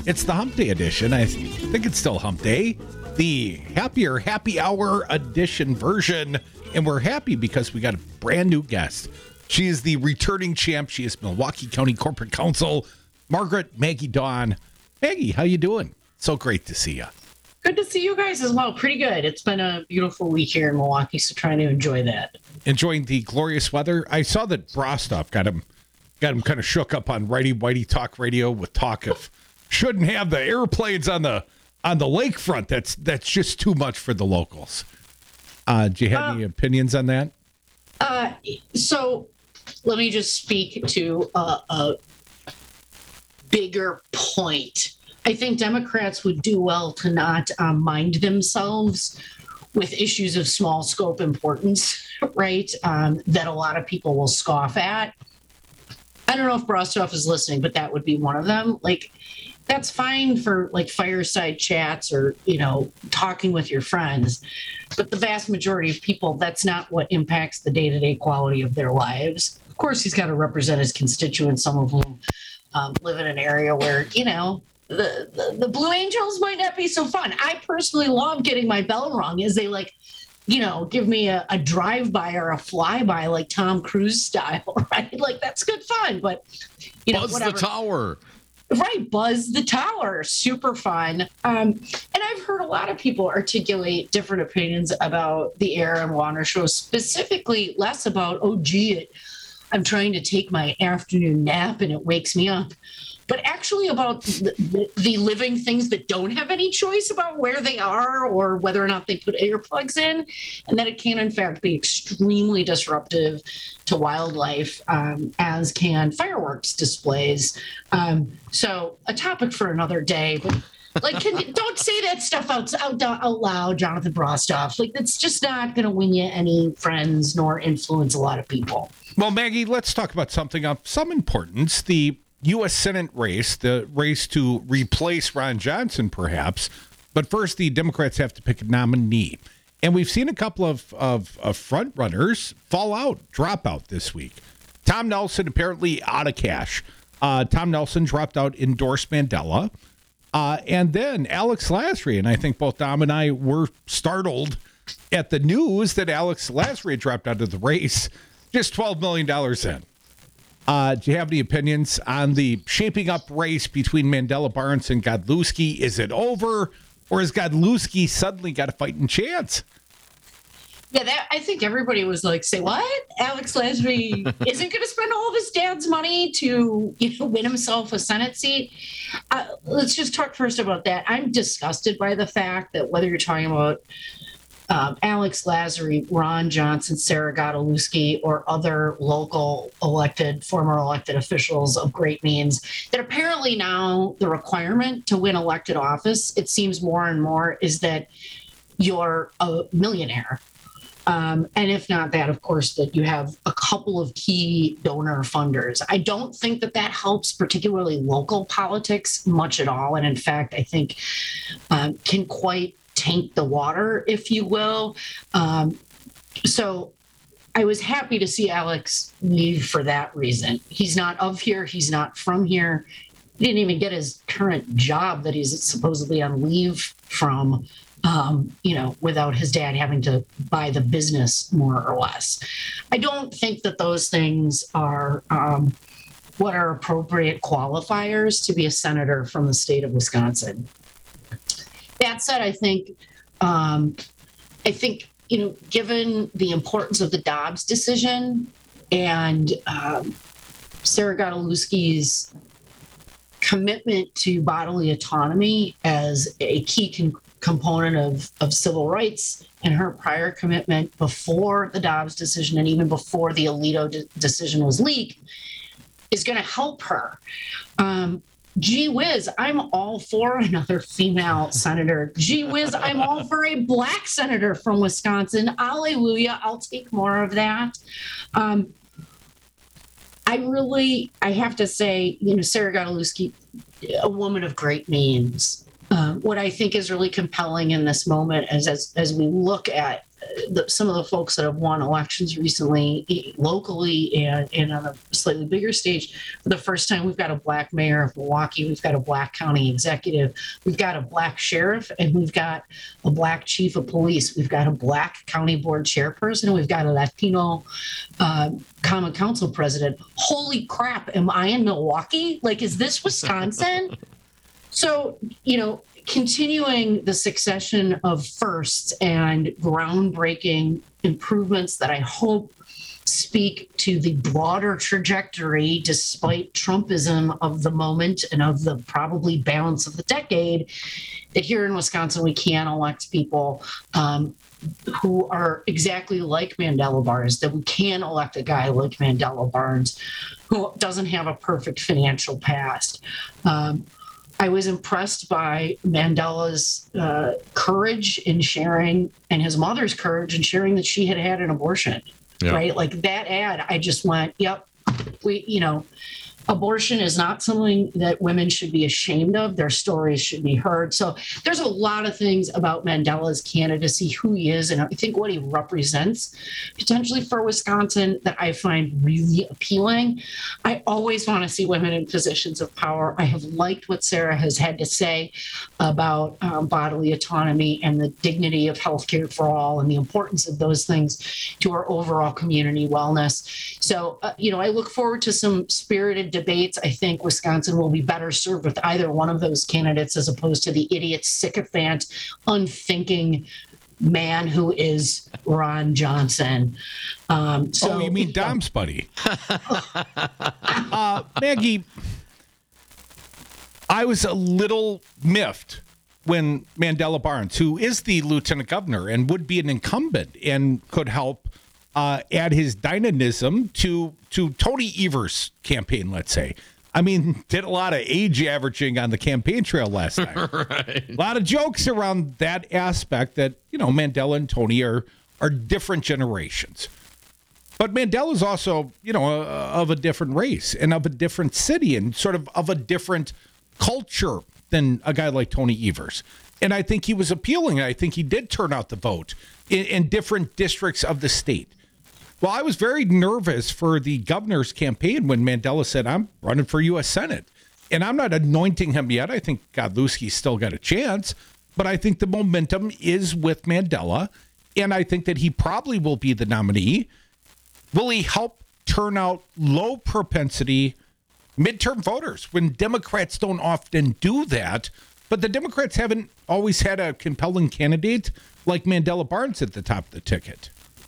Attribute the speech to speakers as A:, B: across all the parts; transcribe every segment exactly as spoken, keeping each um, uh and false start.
A: It's the Hump Day edition. I think it's still Hump Day. The happier happy hour edition version. And we're happy because we got a brand new guest. She is the returning champ. She is Milwaukee County Corporate Counsel, Margaret Maggie Dawn. Maggie, how you doing? So great to see you.
B: Good to see you guys as well. Pretty good. It's been a beautiful week here in Milwaukee, so trying to enjoy that.
A: Enjoying the glorious weather. I saw that Brostoff got him got him kind of shook up on Righty Whitey Talk Radio with talk of shouldn't have the airplanes on the on the lakefront. That's that's just too much for the locals. Uh, do you have uh, any opinions on that?
B: Uh, so let me just speak to a, a bigger point. I think Democrats would do well to not um, mind themselves with issues of small scope importance, right? Um, that a lot of people will scoff at. I don't know if Brostoff is listening, but that would be one of them. Like, that's fine for like fireside chats or, you know, talking with your friends. But the vast majority of people, that's not what impacts the day-to-day quality of their lives. Of course, he's got to represent his constituents, some of whom um, live in an area where, you know, The, the the Blue Angels might not be so fun. I personally love getting my bell rung as they like, you know, give me a, a drive-by or a flyby like Tom Cruise style, right? Like that's good fun, but you know,
A: Buzz
B: whatever.
A: the tower.
B: Right, Buzz the Tower, super fun. Um, and I've heard a lot of people articulate different opinions about the Air and Water show, specifically less about, oh, gee, it, I'm trying to take my afternoon nap and it wakes me up. But actually about the, the, the living things that don't have any choice about where they are or whether or not they put earplugs in, and that it can, in fact, be extremely disruptive to wildlife, um, as can fireworks displays. Um, so a topic for another day. But like, can you, don't say that stuff out, out, out loud, Jonathan Brostoff. Like, that's just not going to win you any friends nor influence a lot of people.
A: Well, Maggie, let's talk about something of some importance. The U S Senate race, the race to replace Ron Johnson, perhaps. But first, the Democrats have to pick a nominee. And we've seen a couple of, of, of front runners fall out, drop out this week. Tom Nelson apparently out of cash. Uh, Tom Nelson dropped out, endorsed Mandela. Uh, and then Alex Lasry, and I think both Dom and I were startled at the news that Alex Lasry dropped out of the race, just twelve million dollars in. Uh, do you have any opinions on the shaping up race between Mandela Barnes and Godlewski? Is it over, or has Godlewski suddenly got a fighting chance?
B: Yeah, that, I think everybody was like, say what? Alex Lasry isn't going to spend all of his dad's money to, you know, win himself a Senate seat. Uh, let's just talk first about that. I'm disgusted by the fact that whether you're talking about Um, Alex Lasry, Ron Johnson, Sarah Godlewski, or other local elected, former elected officials of great means, that apparently now the requirement to win elected office, it seems more and more, is that you're a millionaire. Um, and if not that, of course, that you have a couple of key donor funders. I don't think that that helps particularly local politics much at all. And in fact, I think um, can quite taint the water, if you will. Um, so I was happy to see Alex leave for that reason. He's not of here. He's not from here. He didn't even get his current job that he's supposedly on leave from, um, you know, without his dad having to buy the business, more or less. I don't think that those things are um, what are appropriate qualifiers to be a senator from the state of Wisconsin. That said, I think, um, I think, you know, given the importance of the Dobbs decision and um, Sarah Godlewski's commitment to bodily autonomy as a key con- component of, of civil rights, and her prior commitment before the Dobbs decision and even before the Alito de- decision was leaked, is going to help her. Um, Gee whiz, I'm all for another female senator. Gee whiz, I'm all for a black senator from Wisconsin. Hallelujah, I'll take more of that. Um, I really, I have to say, you know, Sarah Godlewski, a woman of great means. Um, what I think is really compelling in this moment is as, as we look at the, some of the folks that have won elections recently, eh, locally and, and on a slightly bigger stage, for the first time, we've got a black mayor of Milwaukee, we've got a black county executive, we've got a black sheriff, and we've got a black chief of police, we've got a black county board chairperson, and we've got a Latino uh, common council president. Holy crap, am I in Milwaukee? Like, is this Wisconsin? So, you know, continuing the succession of firsts and groundbreaking improvements that I hope speak to the broader trajectory, despite Trumpism of the moment and of the probably balance of the decade, that here in Wisconsin, we can elect people um, who are exactly like Mandela Barnes, that we can elect a guy like Mandela Barnes who doesn't have a perfect financial past. Um, I was impressed by Mandela's uh, courage in sharing, and his mother's courage in sharing that she had had an abortion, yeah. right? Like that ad, I just went, yep, we, you know, abortion is not something that women should be ashamed of. Their stories should be heard. So there's a lot of things about Mandela's candidacy, who he is, and I think what he represents potentially for Wisconsin that I find really appealing. I always want to see women in positions of power. I have liked what Sarah has had to say about um, bodily autonomy and the dignity of healthcare for all and the importance of those things to our overall community wellness. So, uh, you know, I look forward to some spirited debates. I think Wisconsin will be better served with either one of those candidates as opposed to the idiot, sycophant, unthinking man who is Ron Johnson. Um, so,
A: oh, you mean Dom's buddy? uh, Maggie, I was a little miffed when Mandela Barnes, who is the lieutenant governor and would be an incumbent and could help Uh, add his dynamism to to Tony Evers' campaign, let's say. I mean, did a lot of age averaging on the campaign trail last night. Right. A lot of jokes around that aspect that, you know, Mandela and Tony are are different generations. But Mandela's also, you know, a, of a different race and of a different city and sort of of a different culture than a guy like Tony Evers. And I think he was appealing. I think he did turn out the vote in, in different districts of the state. Well, I was very nervous for the governor's campaign when Mandela said, I'm running for U S Senate. And I'm not anointing him yet. I think Godlewski's still got a chance. But I think the momentum is with Mandela. And I think that he probably will be the nominee. Will he help turn out low propensity midterm voters when Democrats don't often do that? But the Democrats haven't always had a compelling candidate like Mandela Barnes at the top of the ticket.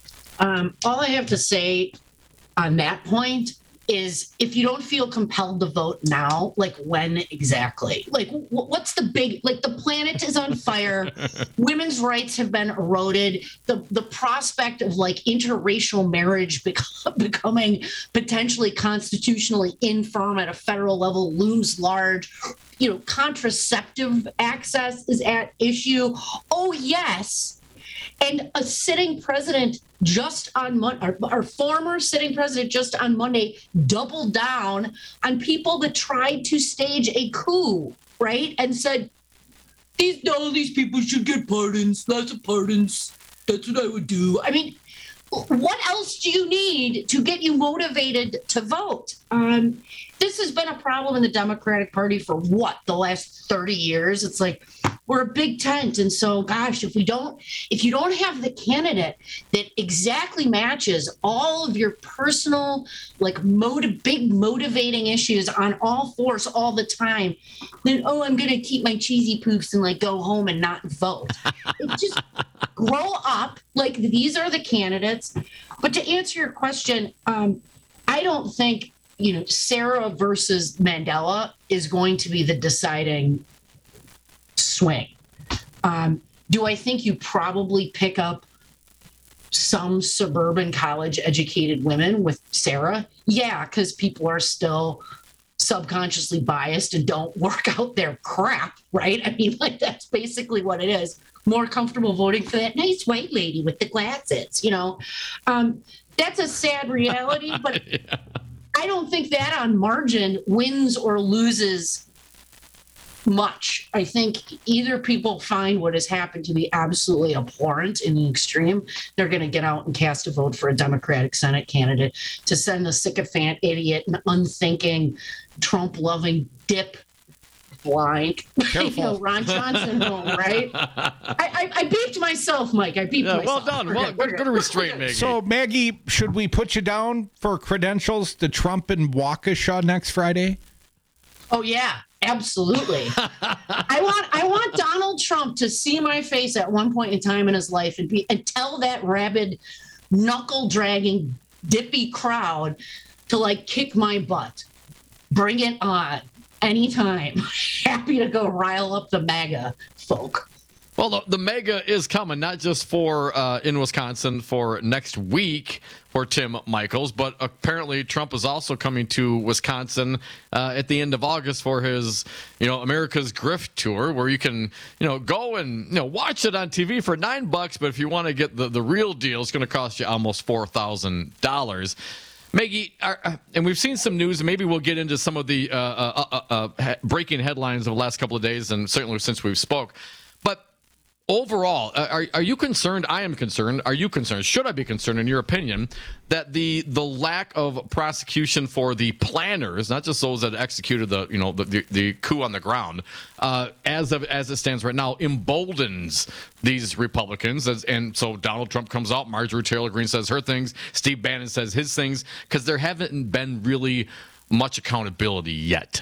B: Um, all I have to say on that point is if you don't feel compelled to vote now, like when exactly? Like w- what's the big, like the planet is on fire. Women's rights have been eroded. The the prospect of like interracial marriage bec- becoming potentially constitutionally infirm at a federal level looms large. You know, contraceptive access is at issue. Oh, yes. And a sitting president just on Monday, our, our former sitting president just on Monday doubled down on people that tried to stage a coup, right? And said, these, no, these people should get pardons, lots of pardons. That's what I would do. I mean, what else do you need to get you motivated to vote? Um, this has been a problem in the Democratic Party for what, the last thirty years? It's like, we're a big tent. And so, gosh, if we don't, if you don't have the candidate that exactly matches all of your personal, like motiv- big motivating issues on all fours all the time, then, oh, I'm going to keep my cheesy poofs and like go home and not vote. It just grow up. Like these are the candidates. But to answer your question, um, I don't think, you know, Sarah versus Mandela is going to be the deciding swing. Um, do I think you probably pick up some suburban college educated women with Sarah? Yeah, because people are still subconsciously biased and don't work out their crap, right? I mean, like that's basically what it is. More comfortable voting for that nice white lady with the glasses, you know. Um, that's a sad reality, but yeah. I don't think that on margin wins or loses much. I think either people find what has happened to be absolutely abhorrent in the extreme, they're going to get out and cast a vote for a Democratic Senate candidate to send the sycophant, idiot, and unthinking, Trump-loving dip blind, you know, Ron Johnson home, right? I, I, I beeped myself, Mike. I beeped
C: Yeah,
B: myself.
C: well done.
B: We're
C: Well,
B: good. We're
C: good,
B: good.
C: good restraint, Maggie.
A: So, Maggie, should we put you down for credentials to Trump and Waukesha next Friday?
B: Oh yeah, absolutely. I want I want Donald Trump to see my face at one point in time in his life and be and tell that rabid, knuckle dragging, dippy crowd to like kick my butt. Bring it on. Anytime. Happy to go rile up the MAGA folk.
C: Well, the, the mega is coming, not just for uh, in Wisconsin for next week for Tim Michels, but apparently Trump is also coming to Wisconsin uh, at the end of August for his, you know, America's Grift tour, where you can, you know, go and you know watch it on T V for nine bucks, but if you want to get the, the real deal, it's going to cost you almost four thousand dollars. Maggie, uh, and we've seen some news, and maybe we'll get into some of the uh, uh, uh, uh, uh, breaking headlines of the last couple of days, and certainly since we've spoke. But overall, uh, are are you concerned? I am concerned. Are you concerned? Should I be concerned, in your opinion, that the the lack of prosecution for the planners, not just those that executed the you know the the, the coup on the ground, uh, as of as it stands right now, emboldens these Republicans, as, and so Donald Trump comes out, Marjorie Taylor Greene says her things, Steve Bannon says his things, because there haven't been really much accountability yet.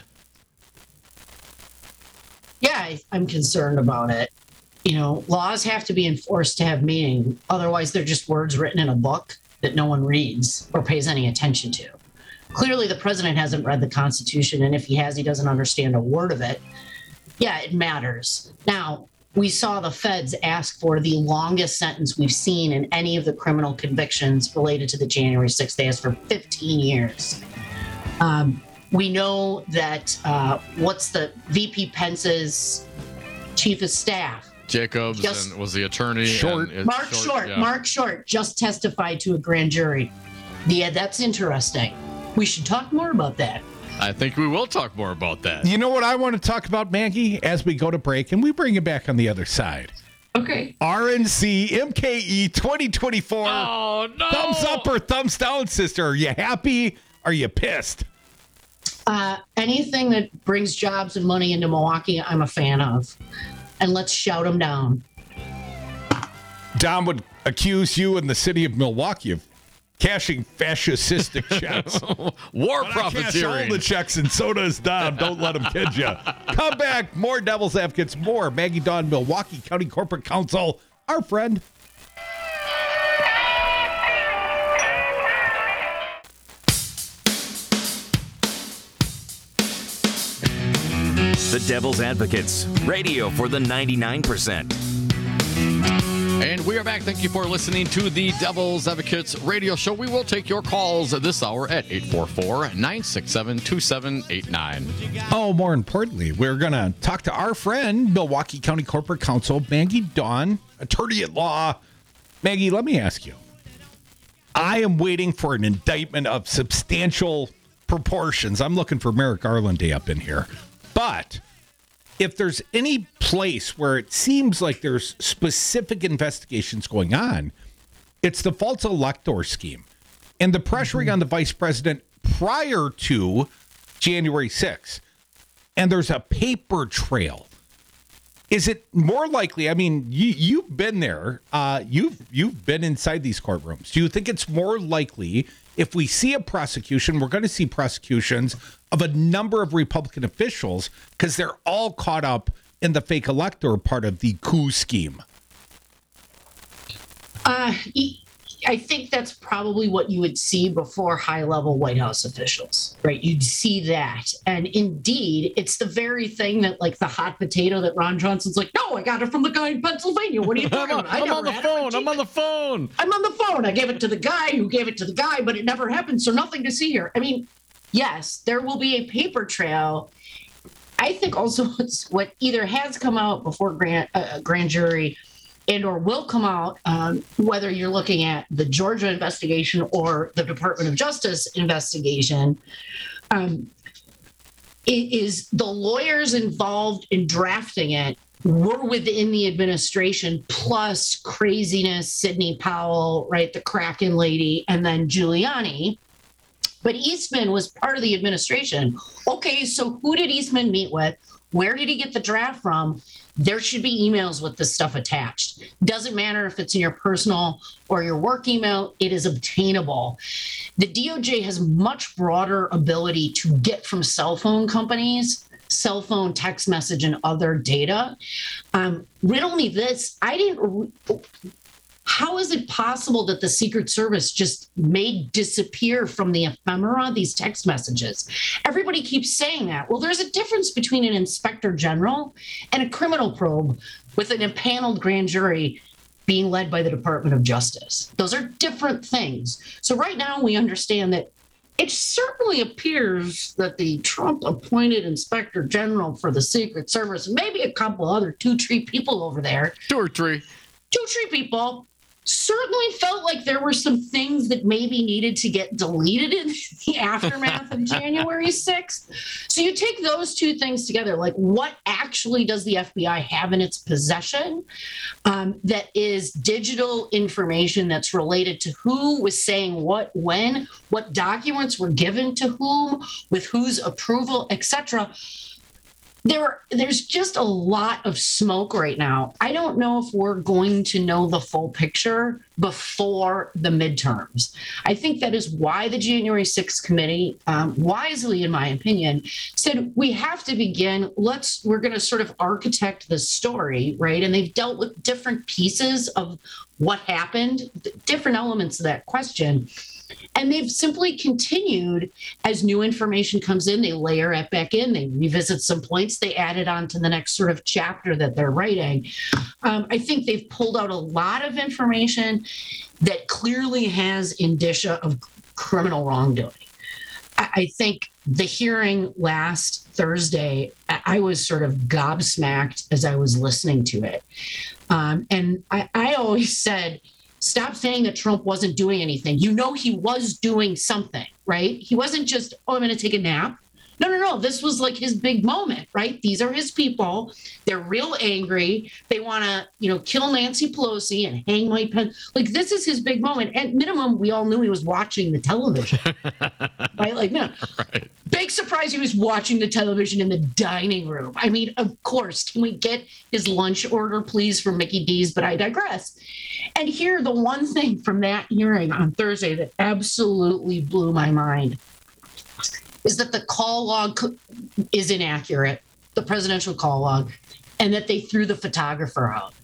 B: Yeah, I, I'm concerned about it. You know, laws have to be enforced to have meaning. Otherwise, they're just words written in a book that no one reads or pays any attention to. Clearly, the president hasn't read the Constitution, and if he has, he doesn't understand a word of it. Yeah, it matters. Now, we saw the feds ask for the longest sentence we've seen in any of the criminal convictions related to the January sixth. They asked for fifteen years. Um, we know that uh, what's the V P Pence's chief of staff,
C: Jacobs
B: Yes.
C: and was the attorney.
A: Short.
C: and it-
B: Mark Short,
C: yeah.
B: Mark Short just testified to a grand jury. Yeah, that's interesting. We should talk more about that.
C: I think we will talk more about that.
A: You know what I want to talk about, Maggie, as we go to break, and we bring you back on the other side.
B: Okay.
A: R N C M K E twenty twenty-four.
C: Oh, no.
A: Thumbs up or thumbs down, sister? Are you happy? Are you pissed?
B: Uh, anything that brings jobs and money into Milwaukee, I'm a fan of. And let's shout them down.
A: Don would accuse you in the city of Milwaukee of cashing fascistic checks.
C: War
A: But I cash all
C: profiteering.
A: the checks, and so does Don. Don't let him kid you. Come back. More Devil's Advocates. More Maggie Dawn, Milwaukee County Corporate Counsel. Our friend.
D: The Devil's Advocates, radio for the ninety-nine percent.
C: And we are back. Thank you for listening to the Devil's Advocates radio show. We will take your calls this hour at eight four four, nine six seven, two seven eight nine.
A: Oh, more importantly, we're going to talk to our friend, Milwaukee County Corporate Counsel, Maggie Dawn, attorney at law. Maggie, let me ask you. I am waiting for an indictment of substantial proportions. I'm looking for Merrick Garland Day up in here. But if there's any place where it seems like there's specific investigations going on, it's the false elector scheme and the pressuring on the vice president prior to January sixth. And there's a paper trail. Is it more likely? I mean, you, you've been there. Uh, you've you've been inside these courtrooms. Do you think it's more likely if we see a prosecution, we're going to see prosecutions of a number of Republican officials because they're all caught up in the fake elector part of the coup scheme?
B: Uh, I think that's probably what you would see before high-level White House officials, right? You'd see that. And indeed, it's the very thing that, like, the hot potato that Ron Johnson's like, no, I got it from the guy in Pennsylvania. What are you
C: I'm,
B: talking
C: on,
B: about? I
C: I'm
B: never
C: on the
B: had it.
C: phone. I'm on the phone.
B: I'm on the phone. I gave it to the guy who gave it to the guy, but it never happened. So nothing to see here. I mean, yes, there will be a paper trail. I think also what's, what either has come out before grand, uh, grand jury and or will come out, um, whether you're looking at the Georgia investigation or the Department of Justice investigation, um, it is the lawyers involved in drafting it were within the administration, plus craziness, Sidney Powell, right, the Kraken lady, and then Giuliani. But Eastman was part of the administration. Okay, so who did Eastman meet with? Where did he get the draft from? There should be emails with this stuff attached. Doesn't matter if it's in your personal or your work email, it is obtainable. The D O J has much broader ability to get from cell phone companies, cell phone, text message, and other data. Um, riddle me this. I didn't. How is it possible that the Secret Service just made disappear from the ephemera these text messages? Everybody keeps saying that. Well, there's a difference between an inspector general and a criminal probe with an impaneled grand jury being led by the Department of Justice. Those are different things. So right now we understand that it certainly appears that the Trump-appointed inspector general for the Secret Service, maybe a couple other two-tree people over there,
C: Two or three.
B: two-tree people, certainly felt like there were some things that maybe needed to get deleted in the aftermath of January sixth. So you take those two things together, like what actually does the F B I have in its possession um, that is digital information that's related to who was saying what, when, what documents were given to whom, with whose approval, et cetera. There, there's just a lot of smoke right now. I don't know if we're going to know the full picture before the midterms. I think that is why the January sixth committee, um, wisely, in my opinion, said we have to begin. Let's, we're going to sort of architect the story, right? And they've dealt with different pieces of what happened, different elements of that question. And they've simply continued as new information comes in, they layer it back in, they revisit some points, they add it on to the next sort of chapter that they're writing. Um, I think they've pulled out a lot of information that clearly has indicia of criminal wrongdoing. I, I think the hearing last Thursday, I, I was sort of gobsmacked as I was listening to it. Um, and I, I always said, stop saying that Trump wasn't doing anything. You know he was doing something, right? He wasn't just, oh, I'm going to take a nap. No, no, no. This was like his big moment, right? These are his people. They're real angry. They want to, you know, kill Nancy Pelosi and hang Mike Pence. Like, this is his big moment. At minimum, we all knew he was watching the television, right? Like, no. Right. Big surprise he was watching the television in the dining room. I mean, of course, can we get his lunch order, please, from Mickey D's? But I digress. And here, the one thing from that hearing on Thursday that absolutely blew my mind is that the call log is inaccurate, the presidential call log, and that they threw the photographer out.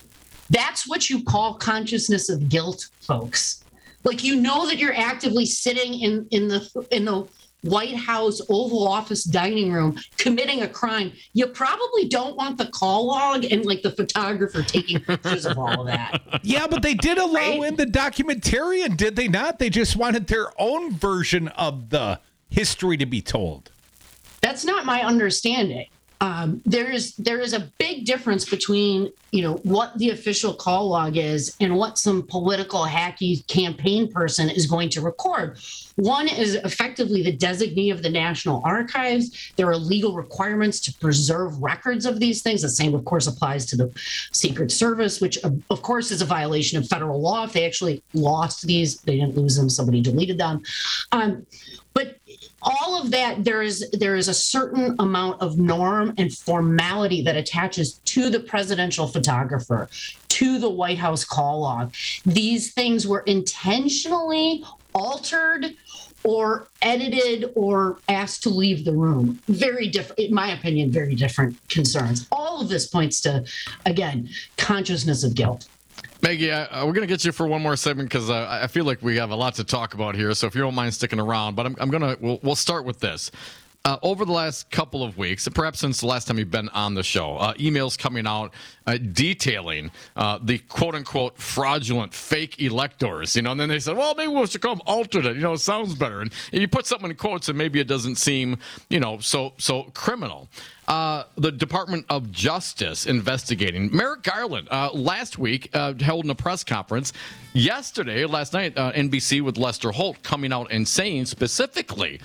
B: That's what you call consciousness of guilt, folks. Like, you know that you're actively sitting in, in the in the White House Oval Office dining room committing a crime. You probably don't want the call log and like the photographer taking pictures of all of that.
A: Yeah, but they did allow right? in the documentarian, did they not? They just wanted their own version of the history to be told.
B: That's not my understanding. Um, there is there is a big difference between, you know, what the official call log is and what some political hacky campaign person is going to record. One is effectively the designee of the National Archives. There are legal requirements to preserve records of these things. The same, of course, applies to the Secret Service, which, of course, is a violation of federal law. If they actually lost these, they didn't lose them, somebody deleted them. Um, but all of that, there is there is a certain amount of norm and formality that attaches to the presidential photographer, to the White House call log. These things were intentionally altered or edited or asked to leave the room. Very different, in my opinion, very different concerns. All of this points to, again, consciousness of guilt.
C: Maggie, uh, we're going to get you for one more segment because uh, I feel like we have a lot to talk about here. So if you don't mind sticking around, but I'm, I'm going to, we'll, we'll start with this. Uh, over the last couple of weeks, perhaps since the last time you've been on the show, uh, emails coming out uh, detailing uh, the quote-unquote fraudulent fake electors, you know, and then they said, well, maybe we'll call them alternate, you know, it sounds better. And you put something in quotes and maybe it doesn't seem, you know, so so criminal. Uh, the Department of Justice investigating. Merrick Garland uh, last week uh, held in a press conference. Yesterday, last night, uh, N B C with Lester Holt coming out and saying specifically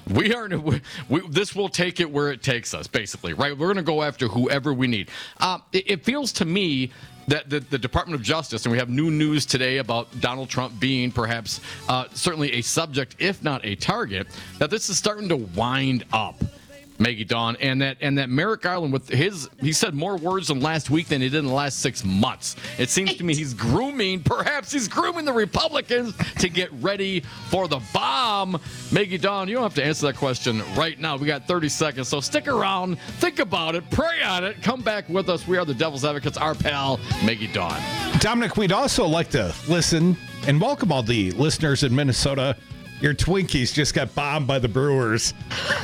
C: We aren't. We, we, this will take it where it takes us, basically, right? We're going to go after whoever we need. Uh, it, it feels to me that the, the Department of Justice, and we have new news today about Donald Trump being perhaps uh, certainly a subject, if not a target, that this is starting to wind up. Maggie Dawn, and that and that Merrick Garland with his, he said more words in last week than he did in the last six months. It seems to me he's grooming, perhaps he's grooming the Republicans to get ready for the bomb. Maggie Dawn, you don't have to answer that question right now. We got thirty seconds, so stick around, think about it, pray on it, come back with us. We are the Devil's Advocates, our pal, Maggie Dawn. Dominic,
A: we'd also like to listen and welcome all the listeners in Minnesota. Your Twinkies just got bombed by the Brewers.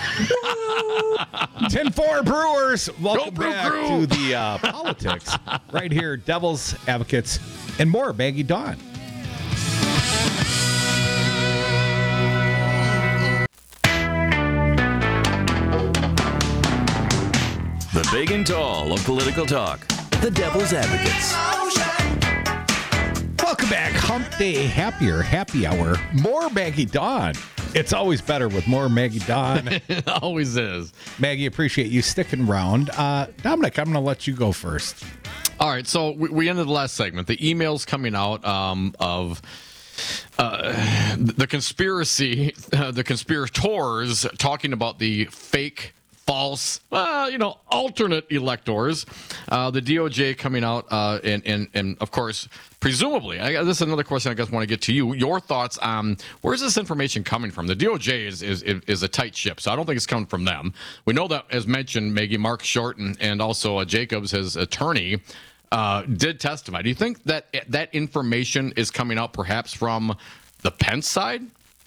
A: ten four Brewers. Welcome
C: Brew,
A: back
C: brew.
A: to the uh, politics right here. Devil's Advocates and more. Maggie Dawn.
D: The big and tall of political talk. The Devil's Advocates.
A: Welcome back. Hump Day Happier Happy Hour. More Maggie Dawn. It's always better with more Maggie Dawn.
C: It always is.
A: Maggie, appreciate you sticking around. Uh, Dominic, I'm going to let you go first.
C: All right, so we, we ended the last segment. The emails coming out um, of uh, the conspiracy, uh, the conspirators talking about the fake, false, uh, you know, alternate electors. Uh, the D O J coming out, uh, and, and, and of course, presumably, I, this is another question I guess I want to get to you. Your thoughts on where's this information coming from? The D O J is, is is a tight ship, so I don't think it's coming from them. We know that, as mentioned, Maggie, Mark Short and, and also uh, Jacobs, his attorney, uh, did testify. Do you think that that information is coming out perhaps from the Pence side?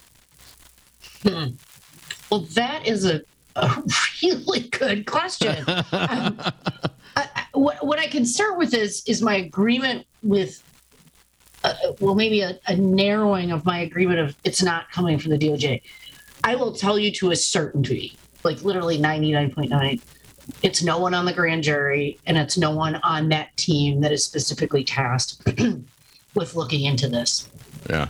B: Hmm. Well, that is a, a really good question. um, I, I, what, what I can start with is is my agreement with. Uh, well, maybe a, a narrowing of my agreement of it's not coming from the D O J. I will tell you to a certainty, like literally ninety-nine point nine, it's no one on the grand jury and it's no one on that team that is specifically tasked with looking into this.
C: Yeah.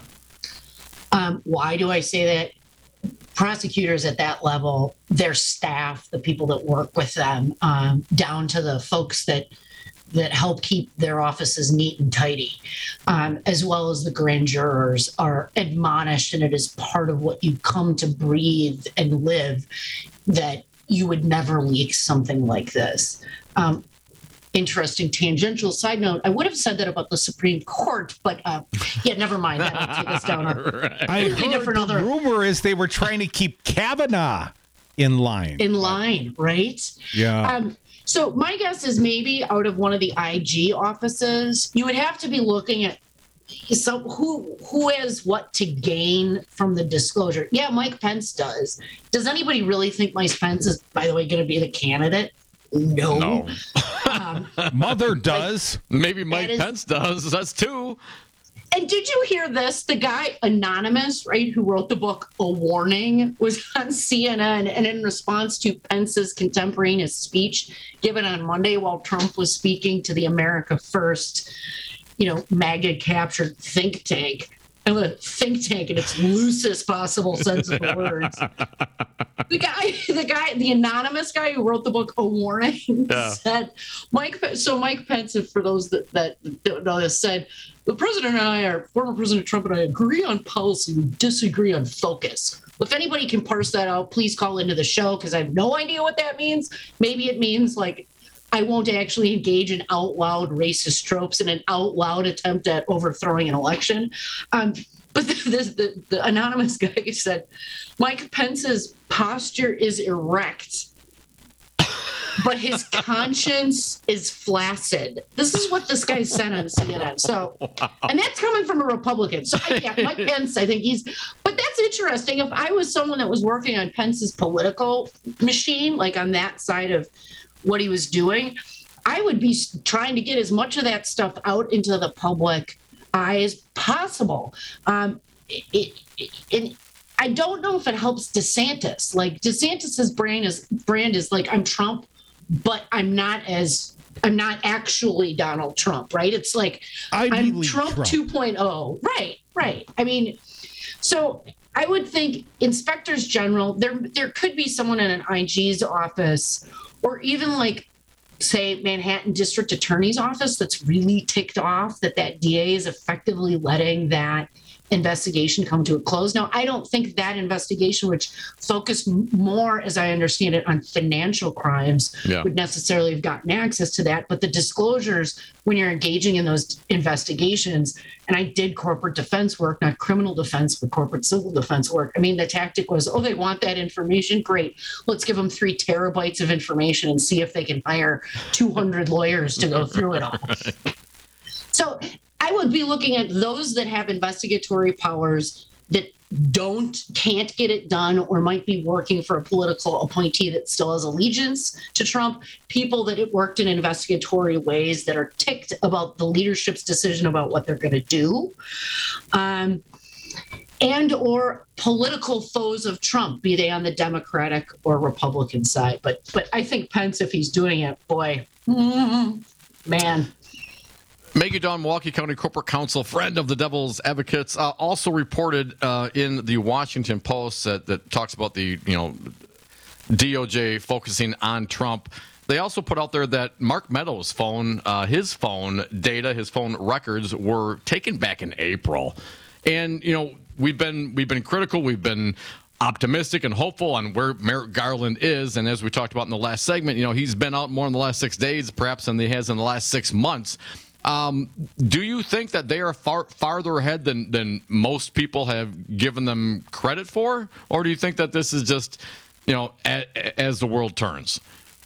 B: Um, why do I say that? Prosecutors at that level, their staff, the people that work with them, um, down to the folks that that help keep their offices neat and tidy, um, as well as the grand jurors, are admonished, and it is part of what you come to breathe and live, that you would never leak something like this. Um, interesting tangential side note, I would have said that about the Supreme Court, but uh, yeah, never mind. That will take us down a
C: Right.
A: I heard
B: different
A: the
B: other-
A: rumor is they were trying to keep Kavanaugh in line.
B: in line, right?
A: Yeah.
B: Um, so my guess is maybe out of one of the I G offices, you would have to be looking at so who who has what to gain from the disclosure. Yeah, Mike Pence does. Does anybody really think Mike Pence is, by the way, going to be the candidate? No.
C: No.
B: Um,
A: Mother does.
C: Maybe Mike
B: is-
C: Pence does. That's two.
B: And did you hear this? The guy, Anonymous, right, who wrote the book A Warning, was on C N N, and in response to Pence's contemporaneous speech given on Monday while Trump was speaking to the America First, you know, MAGA captured think tank, and a think tank in its loosest possible sense of the words. The guy, the guy, the anonymous guy who wrote the book A Warning,
C: Yeah.
B: said, Mike, Pe- so Mike Pence, for those that, that don't know this, said, the president and I, are former President Trump and I, agree on policy, we disagree on focus. If anybody can parse that out, please call into the show, because I have no idea what that means. Maybe it means like I won't actually engage in out loud racist tropes in an out loud attempt at overthrowing an election. Um, but the, the, the, the anonymous guy said, Mike Pence's posture is erect, but his conscience is flaccid. This is what this guy said on C N N. So, and that's coming from a Republican. So, yeah, Mike Pence, I think he's, but that's interesting. If I was someone that was working on Pence's political machine, like on that side of what he was doing, I would be trying to get as much of that stuff out into the public eye as possible. Um, it, it, it, I don't know if it helps DeSantis. Like DeSantis's brand is brand is like, I'm Trump, but I'm not as I'm not actually Donald Trump, right? It's like
A: Ivy
B: I'm
A: League
B: Trump,
A: Trump.
B: two point oh. Right, right. I mean, so I would think inspectors general, there there could be someone in an I G's office, or even like, say, Manhattan District Attorney's office that's really ticked off that that D A is effectively letting that investigation come to a close. Now, I don't think that investigation, which focused more, as I understand it, on financial crimes, yeah. would necessarily have gotten access to that. But the disclosures when you're engaging in those investigations, and I did corporate defense work, not criminal defense, but corporate civil defense work. I mean, the tactic was, oh, they want that information? Great. Let's give them three terabytes of information and see if they can hire two hundred lawyers to go through it all. So I would be looking at those that have investigatory powers that don't, can't get it done, or might be working for a political appointee that still has allegiance to Trump, people that have worked in investigatory ways that are ticked about the leadership's decision about what they're going to do, um, and or political foes of Trump, be they on the Democratic or Republican side. But but I think Pence, if he's doing it, boy, mm, man.
C: Maggie Dawn, Milwaukee County Corporate Counsel, friend of the Devil's Advocates, uh, also reported uh, in the Washington Post that, that talks about the, you know, D O J focusing on Trump. They also put out there that Mark Meadows' phone, uh, his phone data, his phone records were taken back in April. And, you know, we've been we've been critical, we've been optimistic and hopeful on where Merrick Garland is. And as we talked about in the last segment, you know, he's been out more in the last six days, perhaps, than he has in the last six months. Um, do you think that they are far farther ahead than, than most people have given them credit for? Or do you think that this is just, you know, a, as the world turns?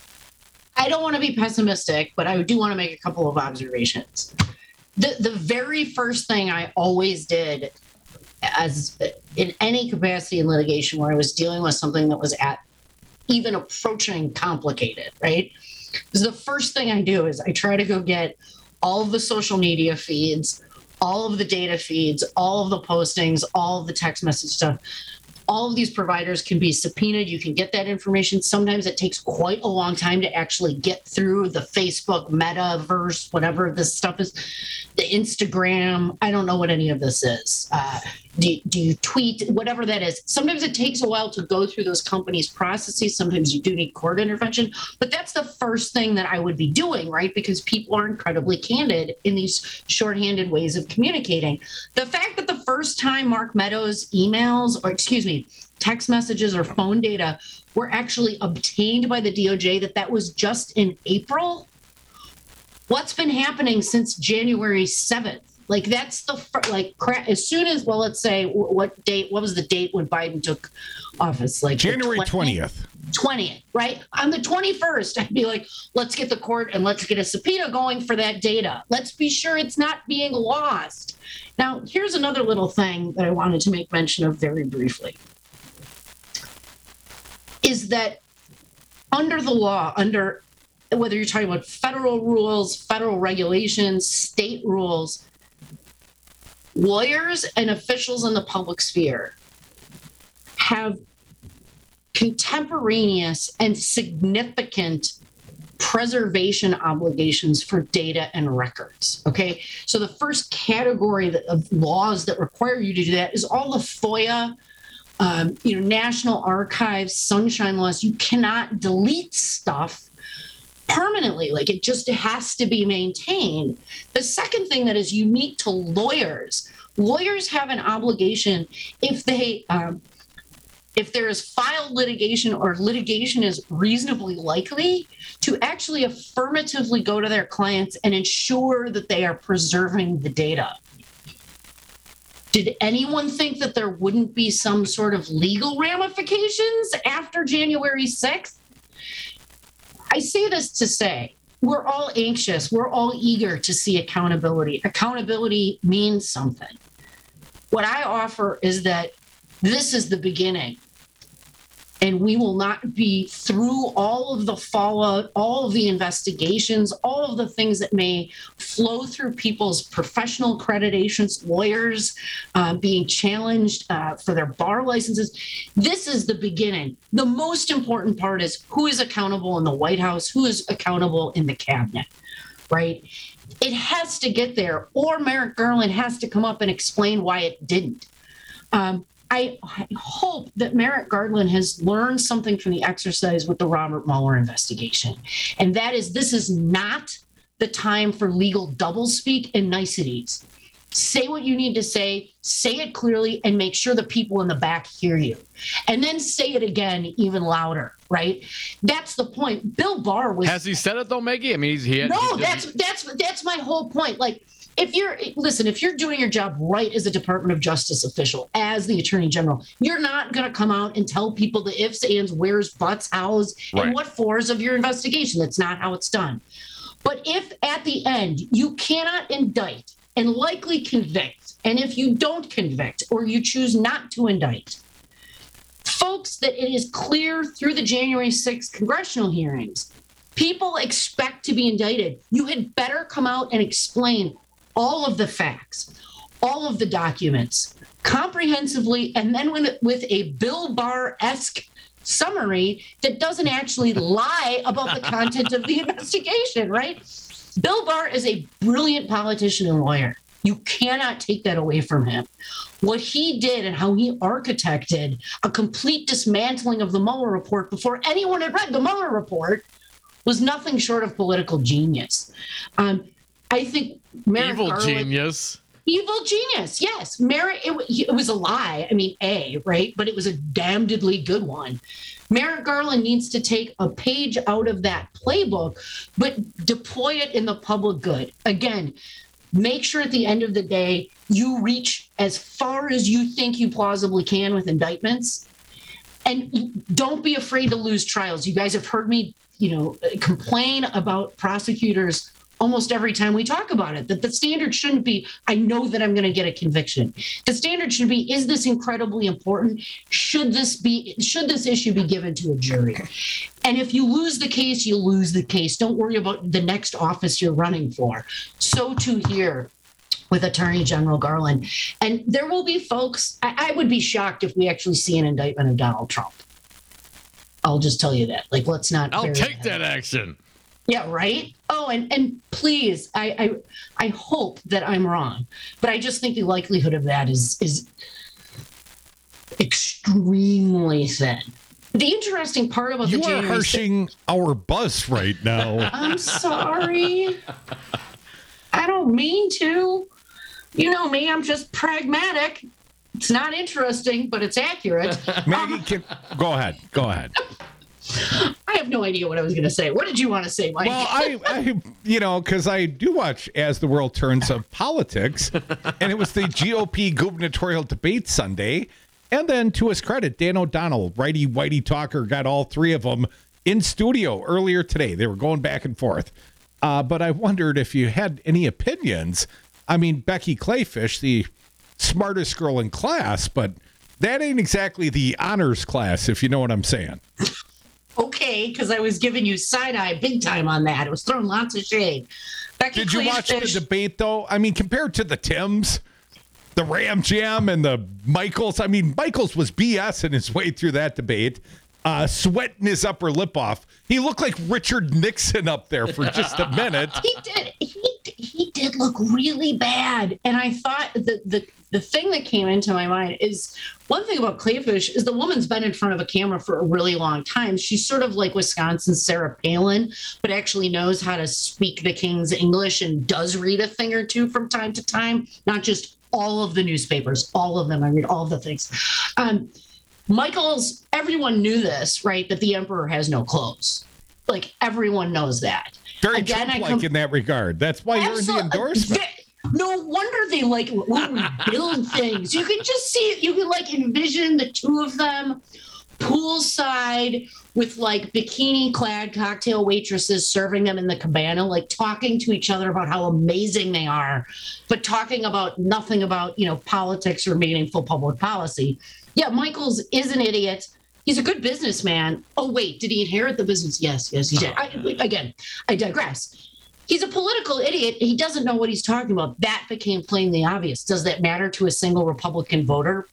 B: I don't want to be pessimistic, but I do want to make a couple of observations. The, the very first thing I always did as in any capacity in litigation where I was dealing with something that was at even approaching complicated, right? Is the first thing I do is I try to go get all of the social media feeds, all of the data feeds, all of the postings, all of the text message stuff. All of these providers can be subpoenaed. You can get that information. Sometimes it takes quite a long time to actually get through the Facebook metaverse, whatever this stuff is, the Instagram. I don't know what any of this is. Uh, do, do you tweet, whatever that is? Sometimes it takes a while to go through those companies' processes. Sometimes you do need court intervention. But that's the first thing that I would be doing, right? Because people are incredibly candid in these shorthanded ways of communicating. The fact that the first time Mark Meadows' emails, or excuse me, text messages or phone data were actually obtained by the D O J, that that was just in April. What's been happening since January seventh? Like, that's the, like, as soon as, well, let's say, what date, what was the date when Biden took office? Like
A: January twentieth.
B: twentieth, right? On the twenty-first, I'd be like, let's get the court and let's get a subpoena going for that data. Let's be sure it's not being lost. Now, here's another little thing that I wanted to make mention of very briefly, is that under the law, under whether you're talking about federal rules, federal regulations, state rules, lawyers and officials in the public sphere have contemporaneous and significant preservation obligations for data and records, okay? So the first category of laws that require you to do that is all the FOIA, um, you know, National Archives, Sunshine Laws. You cannot delete stuff permanently. Like, it just has to be maintained. The second thing that is unique to lawyers, lawyers have an obligation if they, um, if there is filed litigation or litigation is reasonably likely, to actually affirmatively go to their clients and ensure that they are preserving the data. Did anyone think that there wouldn't be some sort of legal ramifications after January sixth? I say this to say, we're all anxious. We're all eager to see accountability. Accountability means something. What I offer is that this is the beginning, and we will not be through all of the fallout, all of the investigations, all of the things that may flow through people's professional accreditations, lawyers uh, being challenged uh, for their bar licenses. This is the beginning. The most important part is who is accountable in the White House, who is accountable in the cabinet, right? It has to get there, or Merrick Garland has to come up and explain why it didn't. Um, I, I hope that Merrick Garland has learned something from the exercise with the Robert Mueller investigation. And that is, this is not the time for legal doublespeak and niceties. Say what you need to say, say it clearly, and make sure the people in the back hear you. And then say it again even louder, right? That's the point. Bill Barr was...
C: Has he said it, though, Maggie? I mean, he's, he had...
B: No,
C: he
B: that's, that's, that's my whole point. Like, if you're... Listen, if you're doing your job right as a Department of Justice official, as the Attorney General, you're not going to come out and tell people the ifs, ands, wheres, buts, hows,
C: Right.
B: and what fors of your investigation. That's not how it's done. But if at the end you cannot indict and likely convict, and if you don't convict or you choose not to indict, folks, that it is clear through the January sixth congressional hearings, people expect to be indicted. You had better come out and explain all of the facts, all of the documents comprehensively, and then when, with a Bill Barr-esque summary that doesn't actually lie about the content of the investigation, right? Bill Barr is a brilliant politician and lawyer. You cannot take that away from him. What he did and how he architected a complete dismantling of the Mueller report before anyone had read the Mueller report was nothing short of political genius. Um, I think Merrick
C: Evil
B: Garland,
C: genius.
B: Evil genius, yes. Merrick, it, it was a lie. I mean, A, right? But it was a damnedly good one. Merrick Garland needs to take a page out of that playbook, but deploy it in the public good. Again, make sure at the end of the day, you reach as far as you think you plausibly can with indictments. And don't be afraid to lose trials. You guys have heard me, you know, complain about prosecutors almost every time we talk about it, that the standard shouldn't be, I know that I'm going to get a conviction. The standard should be, is this incredibly important? Should this be, should this issue be given to a jury? And if you lose the case, you lose the case. Don't worry about the next office you're running for. So too here with Attorney General Garland. And there will be folks, I, I would be shocked if we actually see an indictment of Donald Trump. I'll just tell you that. Like, let's not.
C: I'll take that action.
B: Yeah, right. Oh, and and please, I, I I hope that I'm wrong, but I just think the likelihood of that is is extremely thin. The interesting part about
A: You
B: the
A: are
B: January
A: harshing our buzz right now.
B: I'm sorry. I don't mean to. You know me, I'm just pragmatic. It's not interesting, but it's accurate.
A: Maggie, can, go ahead. Go ahead.
B: I have no idea what I was going to say. What did you want to say, Mike?
A: Well, I, I you know, because I do watch As the World Turns of Politics, and it was the G O P gubernatorial debate Sunday. And then, to his credit, Dan O'Donnell, righty, whitey talker, got all three of them in studio earlier today. They were going back and forth. Uh, but I wondered if you had any opinions. I mean, Becky Clayfish, the smartest girl in class, but that ain't exactly the honors class, if you know what I'm saying.
B: Okay, because I was giving you side eye big time on that. It was throwing lots of shade. Becky
A: Did you watch
B: Clayfish,
A: the debate, though? I mean, compared to the Tims, the Ram Jam, and the Michaels, I mean, Michaels was BSing his way through that debate, uh, sweating his upper lip off. He looked like Richard Nixon up there for just a minute.
B: He did. He, he did look really bad. And I thought that the, the thing that came into my mind is one thing about Clayfish is the woman's been in front of a camera for a really long time. She's sort of like Wisconsin's Sarah Palin, but actually knows how to speak the King's English and does read a thing or two from time to time, not just all of the newspapers, all of them. I read all of the things. Um, Michael's, everyone knew this, right? That the emperor has no clothes. Like, everyone knows that.
A: Very
B: Again, I
A: Trump-like
B: com-
A: in that regard. That's why you're in the
B: Absol-
A: endorsement.
B: Ve- No wonder they like when we build things. You can just see it. You can like envision the two of them poolside with like bikini clad cocktail waitresses serving them in the cabana, like talking to each other about how amazing they are, but talking about nothing about, you know, politics or meaningful public policy. Yeah, Michaels is an idiot. He's a good businessman. Oh, wait, did he inherit the business? Yes, yes, he did. I, again, I digress. He's a political idiot. He doesn't know what he's talking about. That became plainly obvious. Does that matter to a single Republican voter?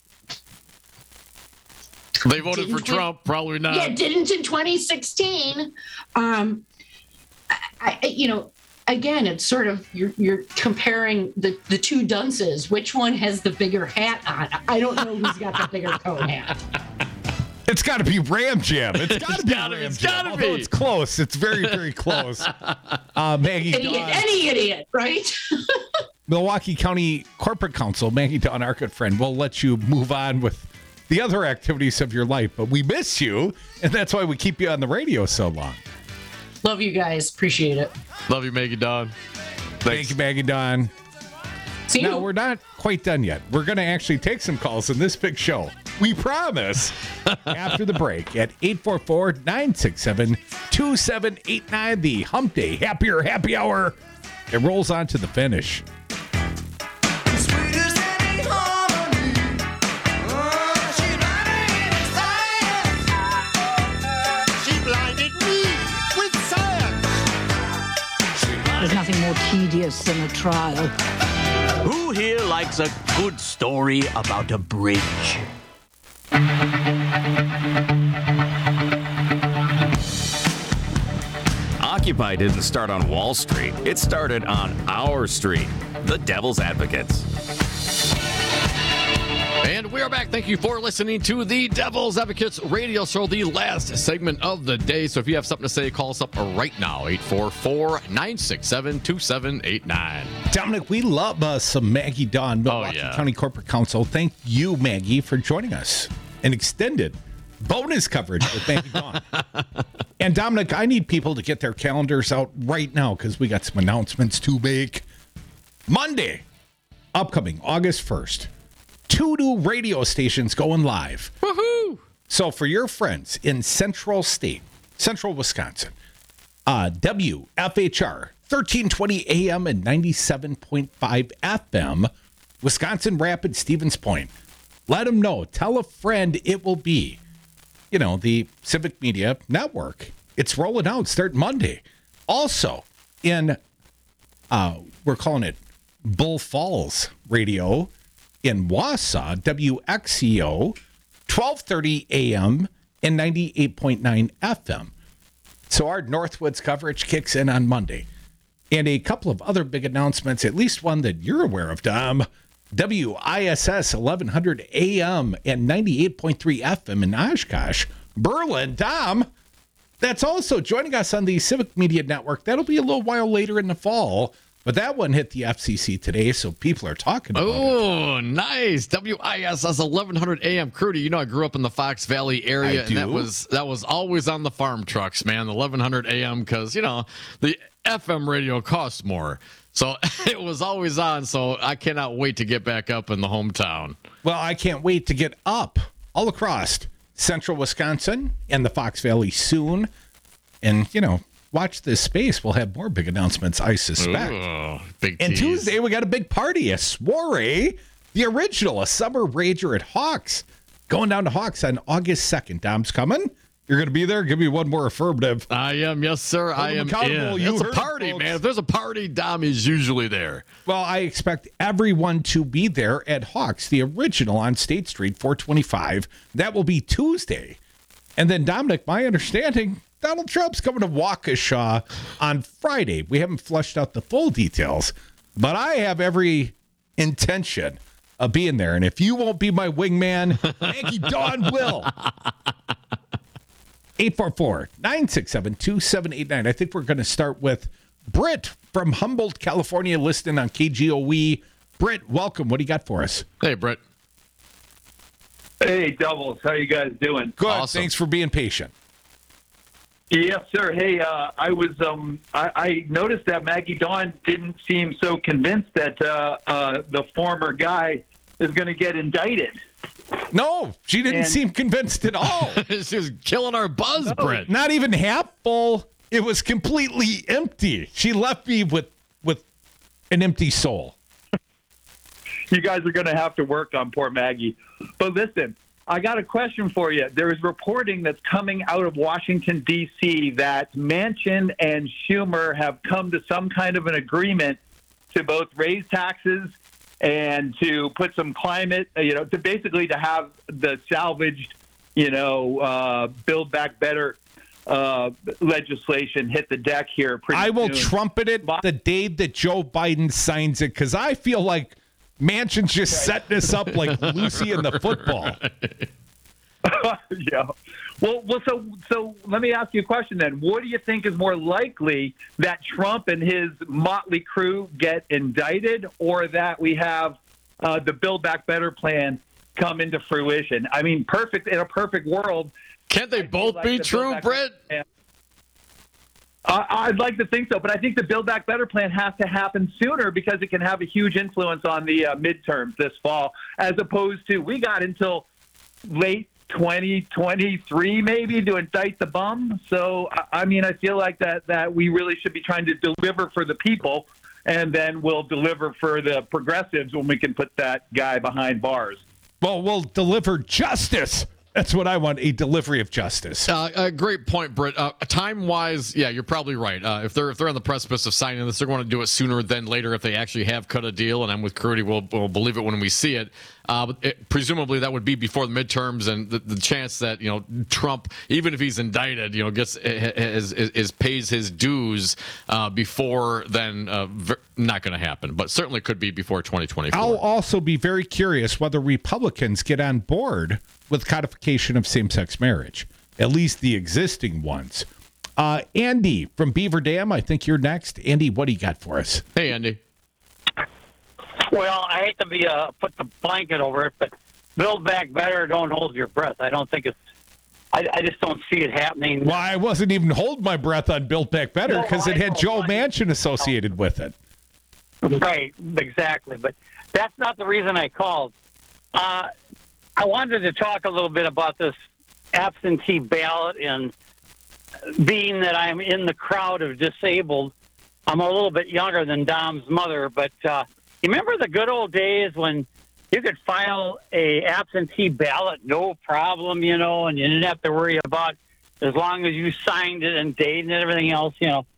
C: They voted
B: Didn't
C: for
B: we-
C: Trump. Probably not.
B: Yeah, didn't in twenty sixteen. Um, I, I, you know, again, it's sort of you're you're comparing the the two dunces. Which one has the bigger hat on? I don't know who's got the bigger cone hat.
A: It's got to be Ram Jam. It's got to be
C: gotta-
A: Ram
C: it's
A: Jam.
C: gotta
A: Although
C: be.
A: it's close. It's very, very close. Uh, Maggie
B: Idiot,
A: Dawn,
B: any idiot, right?
A: Milwaukee County Corporate Counsel, Maggie Dawn, our good friend. We'll let you move on with the other activities of your life, but we miss you, and that's why we keep you on the radio so long.
B: Love you guys. Appreciate it.
C: Love you, Maggie Dawn.
A: Thank you, Maggie Dawn.
B: See
A: No,
B: you.
A: we're not quite done yet. We're going to actually take some calls in this big show. We promise. After the break at eight four four, nine six seven, two seven eight nine, the Hump Day Happier Happy Hour. It rolls on to the finish.
E: There's nothing more tedious than a trial.
F: Who here likes a good story about a bridge?
D: Occupy didn't start on Wall Street. It started on our street, the Devil's Advocates.
C: And we are back. Thank you for listening to the Devil's Advocates radio show, the last segment of the day. So if you have something to say, call us up right now, eight four four, nine six seven, two seven eight nine.
A: Dominic, we love uh, some Maggie Dawn, Milwaukee
C: yeah.
A: County Corporate Counsel. Thank you, Maggie, for joining us. An extended bonus coverage with Maggie Dawn. And Dominic, I need people to get their calendars out right now because we got some announcements to make. Monday, upcoming August first, two new radio stations going live.
C: Woohoo!
A: So for your friends in Central State, Central Wisconsin, uh, W F H R, thirteen twenty A M and ninety-seven point five F M, Wisconsin Rapids, Stevens Point. Let them know. Tell a friend it will be, you know, the Civic Media Network. It's rolling out, start Monday. Also, in, uh, we're calling it Bull Falls Radio in Wausau, W X C O, twelve thirty A M and ninety-eight point nine F M. So our Northwoods coverage kicks in on Monday. And a couple of other big announcements, at least one that you're aware of, Dom. W I S S eleven hundred A M and ninety-eight point three F M in Oshkosh. Berlin, Dom, that's also joining us on the Civic Media Network. That'll be a little while later in the fall. But that one hit the F C C today, so people are talking about it.
C: Oh, nice. W I S S eleven hundred A M. Crudy, you know I grew up in the Fox Valley area,
A: I
C: and that
A: do.
C: was that was always on the farm trucks, man, the eleven hundred A M, because, you know, the F M radio costs more. So it was always on, so I cannot wait to get back up in the hometown.
A: Well, I can't wait to get up all across central Wisconsin and the Fox Valley soon. And, you know, watch this space. We'll have more big announcements, I suspect.
C: Ooh, big
A: And
C: tease.
A: Tuesday, we got a big party, a soiree, the original, a summer rager at Hawks. Going down to Hawks on August second. Dom's coming. You're going to be there? Give me one more affirmative.
C: I am, yes, sir. I
A: them
C: am
A: accountable.
C: in.
A: You
C: It's a
A: heard it,
C: party,
A: folks.
C: man. If there's a party, Dom is usually there.
A: Well, I expect everyone to be there at Hawks, the original on State Street, four twenty-five. That will be Tuesday. And then, Dominic, my understanding, Donald Trump's coming to Waukesha on Friday. We haven't fleshed out the full details, but I have every intention of being there. And if you won't be my wingman, Maggie Dawn will. eight four four, nine six seven, two seven eight nine. I think we're going to start with Britt from Humboldt, California, listening on K G O E. Britt, welcome. What do you got for us?
C: Hey, Brett.
G: Hey, Doubles. How you guys doing?
A: Good.
C: Awesome.
A: Thanks for being patient.
G: Yes, sir. Hey, uh, I was. Um, I, I noticed that Maggie Dawn didn't seem so convinced that uh, uh, the former guy is going to get indicted.
A: No, she didn't
G: And-
A: seem convinced at all.
C: She's killing our buzz, Brett.
A: Not even half full. It was completely empty. She left me with with an empty soul.
G: You guys are going to have to work on poor Maggie. But listen, I got a question for you. There is reporting that's coming out of Washington, D C that Manchin and Schumer have come to some kind of an agreement to both raise taxes and to put some climate, you know, to basically to have the salvaged, you know, uh, Build Back Better uh, legislation hit the deck here pretty
A: I will
G: soon.
A: trumpet it the day that Joe Biden signs it, because I feel like Manchin's just setting us up like Lucy in the football.
G: Yeah. Well, well. So, so let me ask you a question then. What do you think is more likely, that Trump and his motley crew get indicted, or that we have uh, the Build Back Better plan come into fruition? I mean, perfect in a perfect world.
C: Can't they both
G: like
C: be
G: the
C: true,
G: Build Back
C: Brett?
G: Better Uh, I'd like to think so, but I think the Build Back Better plan has to happen sooner, because it can have a huge influence on the uh, midterms this fall, as opposed to we got until late twenty twenty-three maybe to indict the bum. So, I mean, I feel like that, that we really should be trying to deliver for the people, and then we'll deliver for the progressives when we can put that guy behind bars.
A: Well, we'll deliver justice. That's what I want, a delivery of justice.
C: Uh, a great point, Britt. Uh, time-wise, yeah, you're probably right. Uh, if they're if they're on the precipice of signing this, they're going to do it sooner than later if they actually have cut a deal. And I'm with Crudy. We'll, we'll believe it when we see it. Uh, but it, presumably that would be before the midterms, and the, the chance that you know Trump, even if he's indicted, you know, gets is, is, is pays his dues uh, before then, uh, ver- not going to happen. But certainly could be before twenty twenty-four.
A: I'll also be very curious whether Republicans get on board with codification of same-sex marriage, at least the existing ones. Uh, Andy from Beaver Dam, I think you're next. Andy, what do you got for us?
C: Hey, Andy.
H: Well, I hate to be uh, put the blanket over it, but Build Back Better, don't hold your breath. I don't think it's. I, I just don't see it happening.
A: Well, I wasn't even holding my breath on Build Back Better because
H: No,
A: it
H: I
A: had
H: know,
A: Joe
H: I-
A: Manchin associated with it.
H: Right, exactly. But that's not the reason I called. Uh, I wanted to talk a little bit about this absentee ballot, and being that I'm in the crowd of disabled, I'm a little bit younger than Dom's mother, but uh, you remember the good old days when you could file a absentee ballot, no problem, you know, and you didn't have to worry about, as long as you signed it and dated and everything else, you know.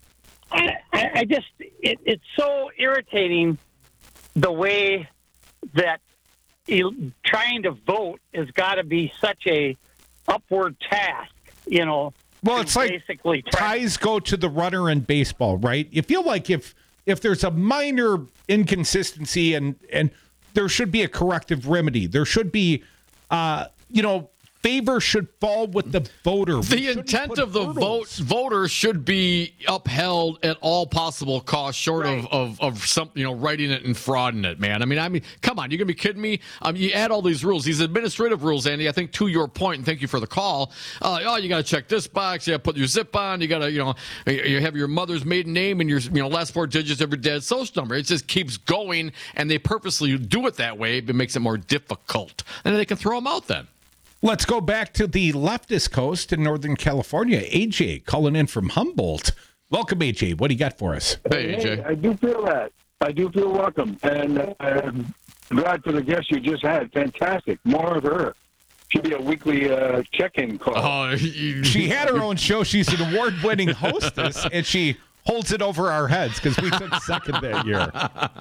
H: I, I just, it, it's so irritating the way that you, trying to vote has got to be such a upward task, you know.
A: Well, it's like
H: basically try-
A: ties go to the runner in baseball, right? You feel like if if there's a minor inconsistency and and there should be a corrective remedy, there should be, uh, you know, favor should fall with the voter. We
C: The
A: shouldn't
C: intent
A: put
C: of the vote
A: hurdles.
C: voter should be upheld at all possible costs, short
H: Right.
C: of, of of some you know writing it and frauding it, man. I mean, I mean, come on, you're gonna be kidding me? Um, you add all these rules, these administrative rules, Andy. I think to your point, and thank you for the call. Uh, oh, you got to check this box. You got to put your zip on. You got to you know you have your mother's maiden name and your you know last four digits of your dad's social number. It just keeps going, and they purposely do it that way. It makes it more difficult, and then they can throw them out then.
A: Let's go back to the leftist coast in Northern California. A J calling in from Humboldt. Welcome, A J. What do you got for us?
C: Hey, A J.
I: Hey, I do feel that. I do feel welcome. And uh, I'm glad for the guest you just had. Fantastic. More of her. Should be a weekly uh, check-in call.
C: Oh, you-
A: She had her own show. She's an award-winning hostess, and she holds it over our heads because we took second that year.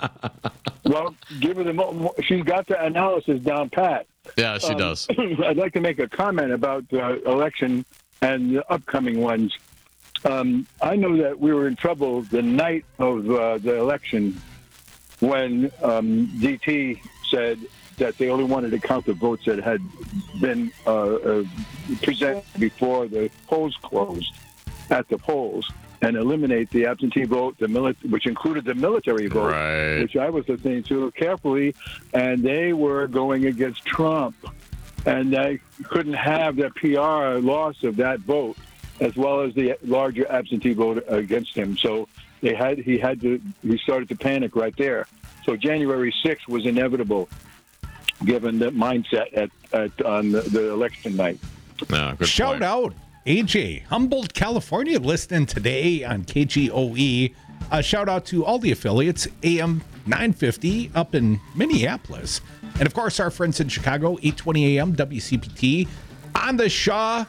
I: Well, give her the mo- she's got the analysis down pat.
C: yeah, she
I: Um,
C: does.
I: I'd like to make a comment about the uh, election and the upcoming ones. Um, I know that we were in trouble the night of uh, the election when um, D T said that they only wanted to count the votes that had been uh, uh, presented before the polls closed at the polls, and eliminate the absentee vote, the mili- which included the military vote,
C: Right.
I: which I was listening to carefully, and they were going against Trump, and they couldn't have the P R loss of that vote, as well as the larger absentee vote against him. So they had he had to he started to panic right there. So January sixth was inevitable, given the mindset at, at on the, the election night.
C: Yeah, good
A: Shout
C: point.
A: out A J, Humboldt, California, listening today on K G O E. Uh, shout out to all the affiliates, A M nine fifty up in Minneapolis. And of course, our friends in Chicago, eight twenty A M W C P T on the Shaw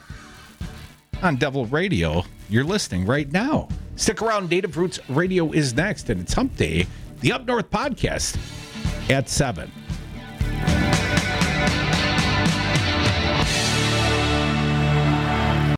A: on Devil Radio. You're listening right now. Stick around. Native Roots Radio is next, and it's Hump Day, the Up North podcast at seven.